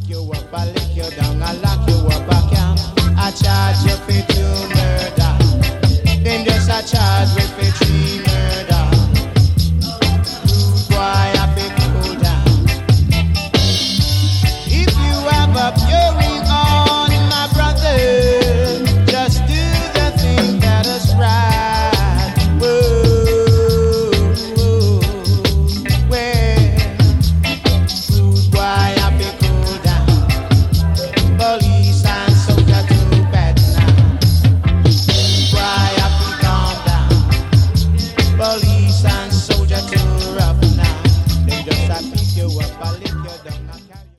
you up, I lick you down, I lock you up, I can. I charge you for to murder. Then just I charge you for